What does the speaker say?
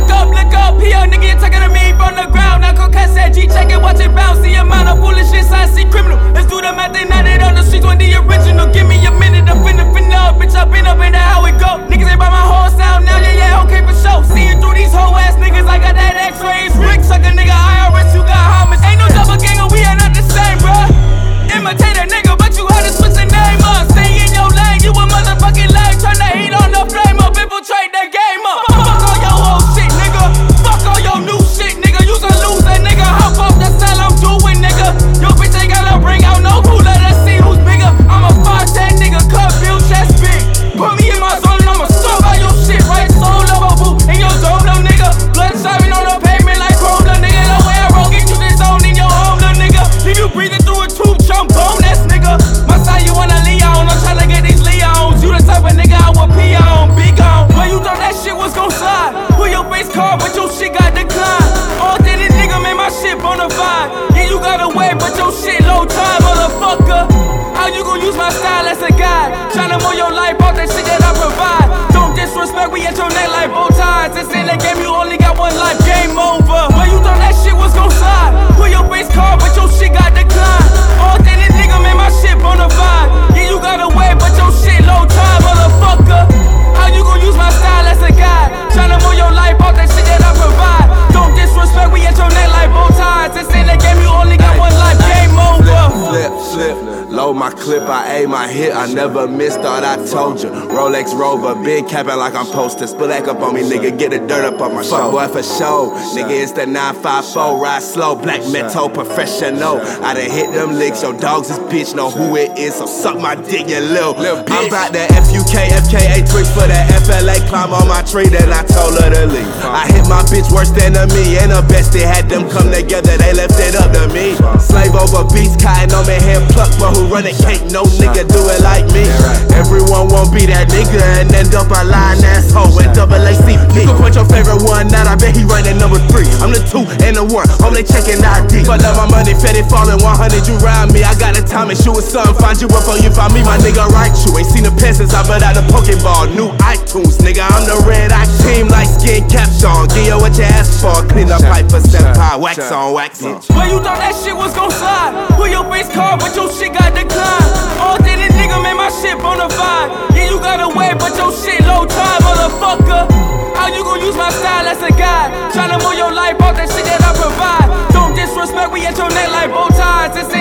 look up. He young nigga talking to me from the ground. Now go catch that G, check it, watch it bounce. See amount of foolishness, I see criminal. Let's do the math, they not it on the streets when the original. Give me a minute, I'm finna up, bitch, I been up in that how it go. Niggas ain't by my whole sound now, yeah, okay for sure. Seeing through these whole ass niggas, I got that X-rays. Rick suck a nigga, IRS, you got homage. Ain't no double ganger, we are not the same, bruh. Imitate a nigga, but you had to switch the name up. Stay in your lane, you a motherfucking lame. Turn the heat on the flame up, infiltrate the game up. Fuck all your old shit, nigga. Fuck all your new shit, nigga. You's a loser, nigga. Hop off the style I'm doing, nigga. Your bitch ain't gotta bring out no cooler. Let's see who's bigger. I'm a 5'10", nigga, cut, build, chest big. Put me in my zone and I'ma solve all your shit, right? Soul of a boo in your zone, no nigga. Blood shining on the pavement like chrome, little nigga. No way I roll, get you this zone in your home, little nigga. Leave you breathing through a tube, jump on, that's nigga. My side, you wanna Leon, I'm tryna get these Leons. You the type of nigga I would pee on, be gone. When you thought that shit was gon' slide, put your face card, but your shit got declined. Authentic nigga made my shit bonafide. Yeah, you got away, but your shit low time, motherfucker. How you gon' use my style as a guide? Tryna mold your life off that shit that I provide. Don't disrespect, we at your neck like bow ties. This in the game, you only got one life, game over. When you thought that shit was gon' slide, put your face card, but your shit got declined. Authentic nigga made my shit bonafide. Yeah, you got away, but your shit low time, motherfucker. How you gon' use my style as a guide? Tryna mold your life off that shit that I provide. Don't disrespect, we at your neck like bow ties. This in the game, you only got one life, game over. Flip. Load my clip, I aim, I hit, I never miss, thought I told you. Rolex Rover, big capping like I'm posted. Spill back up on me, nigga, get the dirt up on my shoulder. Fuck boy for show, nigga, it's the 954, ride slow, black metal professional. I done hit them licks, your dogs is bitch, know who it is, so suck my dick, you little bitch. I'm about the FUK, FKA trick for that FLA, climb on my tree, then I told her to leave. I hit my bitch worse than me, and the best they had them come together, they left it up to me. Slave over beats, cotton on me, hand pluck, but who run it, can't no nigga do it like me. Everyone won't be that nigga and end up a lying asshole and double ACP. You can put your favorite one out, I bet he running number 3. I'm the 2 and the 1, home they checking ID. But love my money, fed it falling 100, you ride me. I got the time and shoot with something, find you up on you, find me, my nigga, right you. Ain't seen the pen since I put out the Pokeball, new iTunes, nigga, I'm the red eye team, like skin caps on. Give you what you asked for, clean up pipe for senpai, wax on, wax on. When you thought that shit was gon' slide, put your face card, but your shit got declined. Authentic nigga made my shit bonafide. Yeah, you got away, but your shit low time, motherfucker. How you gon' use my style as a guide? Tryna mold your life off that shit that I provide. Don't disrespect, we at your neck like bow ties.